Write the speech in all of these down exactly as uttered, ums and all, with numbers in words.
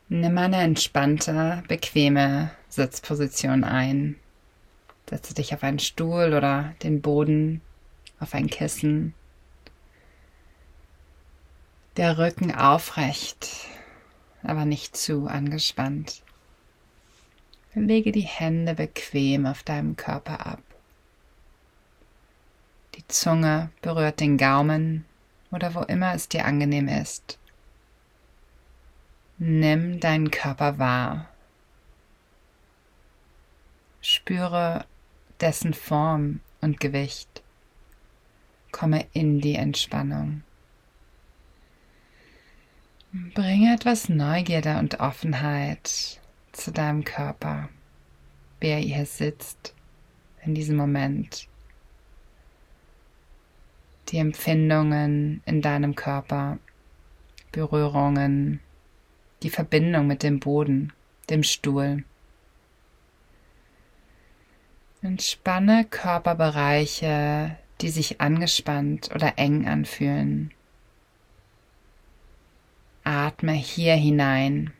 Nimm eine entspannte, bequeme Sitzposition ein. Setze dich auf einen Stuhl oder den Boden, auf ein Kissen. Der Rücken aufrecht, aber nicht zu angespannt. Lege die Hände bequem auf deinem Körper ab. Die Zunge berührt den Gaumen oder wo immer es dir angenehm ist. Nimm deinen Körper wahr. Spüre dessen Form und Gewicht. Komme in die Entspannung. Bringe etwas Neugierde und Offenheit zu deinem Körper, wie er hier sitzt in diesem Moment. Die Empfindungen in deinem Körper, Berührungen, die Verbindung mit dem Boden, dem Stuhl. Entspanne Körperbereiche, die sich angespannt oder eng anfühlen. Atme hier hinein.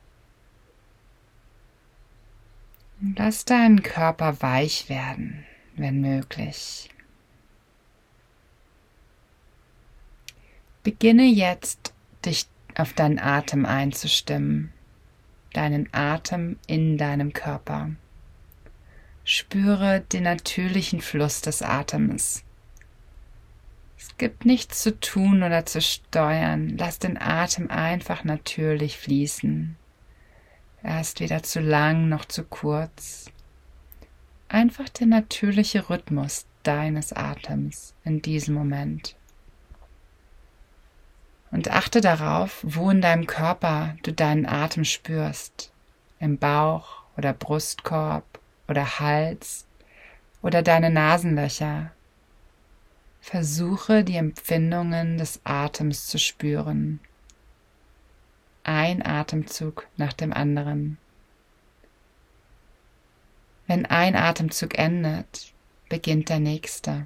Lass deinen Körper weich werden, wenn möglich. Beginne jetzt, dich auf deinen Atem einzustimmen, deinen Atem in deinem Körper. Spüre den natürlichen Fluss des Atems. Es gibt nichts zu tun oder zu steuern. Lass den Atem einfach natürlich fließen. Er ist weder zu lang noch zu kurz. Einfach der natürliche Rhythmus deines Atems in diesem Moment. Und achte darauf, wo in deinem Körper du deinen Atem spürst. Im Bauch oder Brustkorb oder Hals oder deine Nasenlöcher. Versuche die Empfindungen des Atems zu spüren. Ein Atemzug nach dem anderen. Wenn ein Atemzug endet, beginnt der nächste.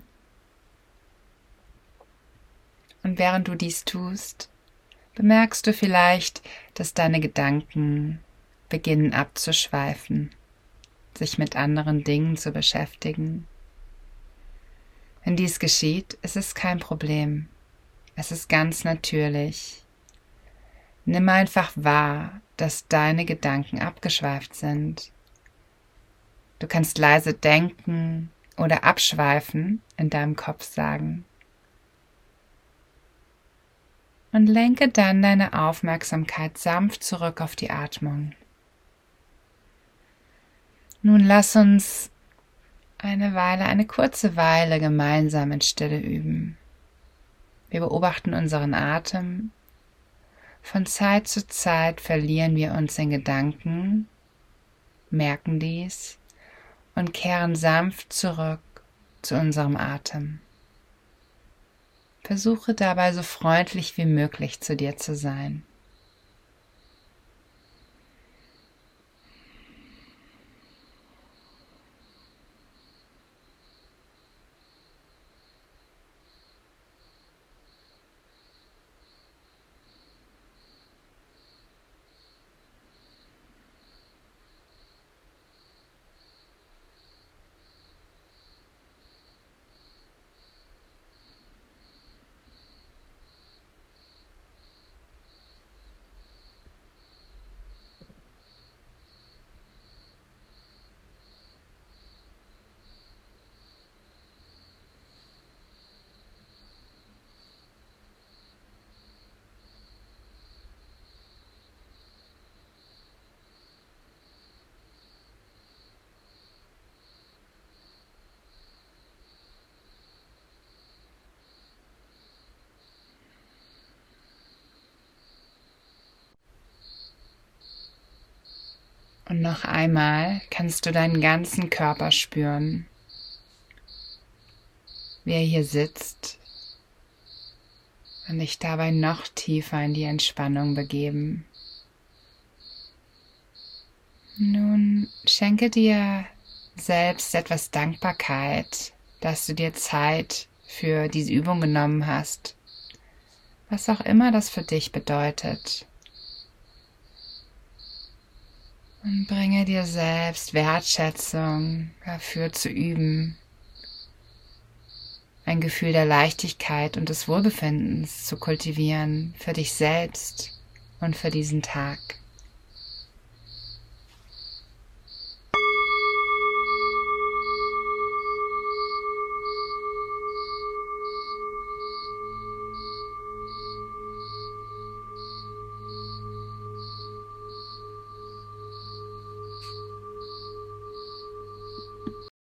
Und während du dies tust, bemerkst du vielleicht, dass deine Gedanken beginnen abzuschweifen, sich mit anderen Dingen zu beschäftigen. Wenn dies geschieht, ist es kein Problem. Es ist ganz natürlich. Nimm einfach wahr, dass deine Gedanken abgeschweift sind. Du kannst leise denken oder abschweifen in deinem Kopf sagen. Und lenke dann deine Aufmerksamkeit sanft zurück auf die Atmung. Nun lass uns eine Weile, eine kurze Weile gemeinsam in Stille üben. Wir beobachten unseren Atem. Von Zeit zu Zeit verlieren wir uns in Gedanken, merken dies und kehren sanft zurück zu unserem Atem. Versuche dabei so freundlich wie möglich zu dir zu sein. Und noch einmal kannst du deinen ganzen Körper spüren, wie er hier sitzt und dich dabei noch tiefer in die Entspannung begeben. Nun schenke dir selbst etwas Dankbarkeit, dass du dir Zeit für diese Übung genommen hast, was auch immer das für dich bedeutet. Und bringe dir selbst Wertschätzung dafür zu üben, ein Gefühl der Leichtigkeit und des Wohlbefindens zu kultivieren für dich selbst und für diesen Tag.